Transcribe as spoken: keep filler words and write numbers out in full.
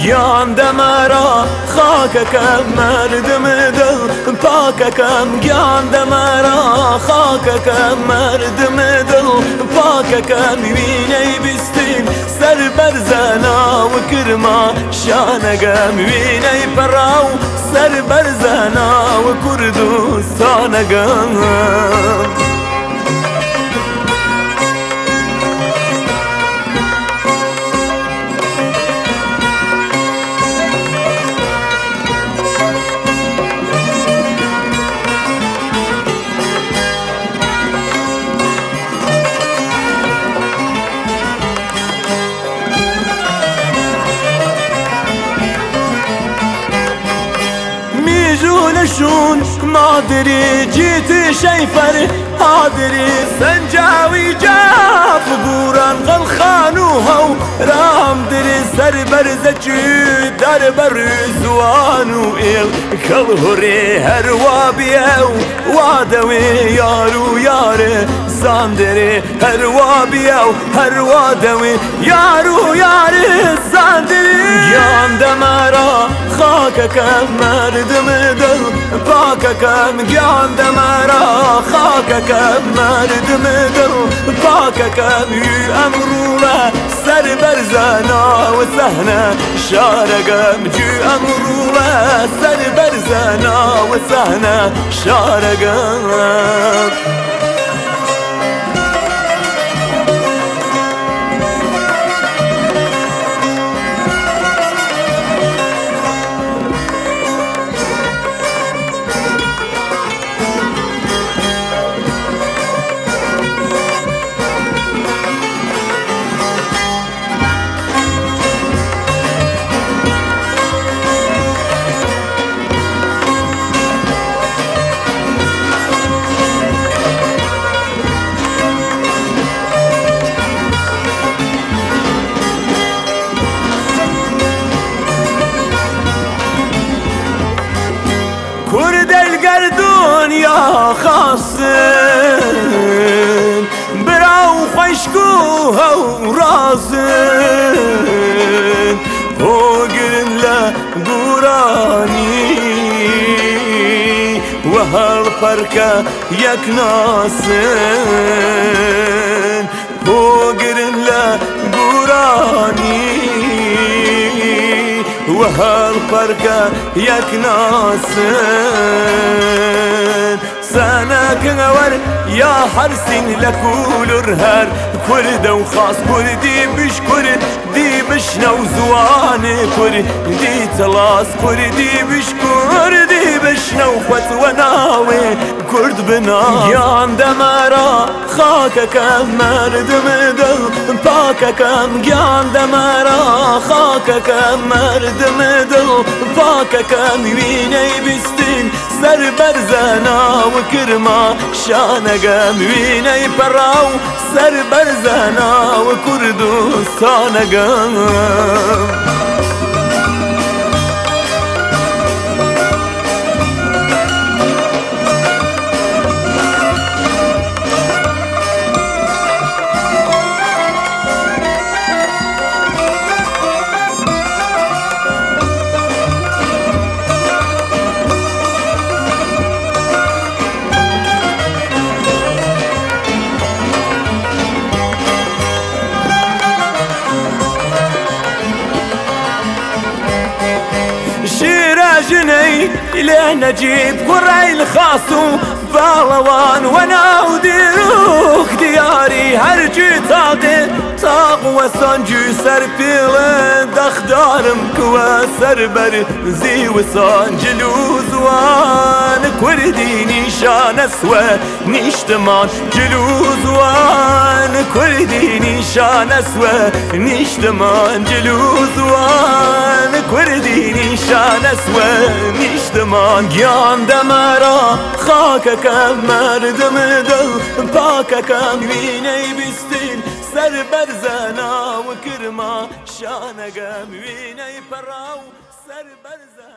گیان دمرا خاککم مردم دل پاککم گیان دمرا خاککم مردم دل پاککم وینەی بیستین سەر بەرزەنا و کرما شانەگەم وینەی پەڕا و سەر بەرزەنا و کوردستانەگەم جولشون مادري جيت شيفر هادري سنجاوي جاف قوران غلخانوها ورام دري سر برزجي دار برزوانو إل كالهوري هروابيو وادوي يارو ياري ساندري هروابيو هروادوي يارو ياري ساندري جان دمارا خاككم مردم دل پاککم گیان دمرا خاککم مردم دل پاککم یو امروله سر برزنا و سحنه شارگم جو امروله سر برزنا و سحنه شارگم كرد القردون يا خاصن براو خشكوها وراسن وقرن لا قراني وهالفركة يكناسن وقرن لا قراني وهالفرقة يكناسن سناك غور يا حرسين لكول رهار كرد وخاص كردي مش كردي مش نوزوان كردي تلاص كردي مش كردي مش نوفت وناوي كرد بنا جان دمرا خاككم مردم دل پاککم گیان دمرا خاککم مردم دل پاککم وینەی بیستین سەر بەرزەنا و کرما شانەگەم وینەی پەڕا و سەر بەرزەنا و کوردستانەگەم جني إلى نجيب قرعي الخاصو بالوان وانا وديروك دياري هرجي تاقي طاق وسانجي سربيلن دخدارم كوا سربر زي وسان جلوز وان كردي نيشان اسوى نيشتمان جلوز وان كردي نيشان اسوى نيشتمان جلوز وان كردي نيشان اسوى نيشتمان گیان دمرا خاککم مردم دل پاککم وینەی بیستین سەر بەرزەنا و کرما شانەگەم وینەی پەڕا و سەر بەرزە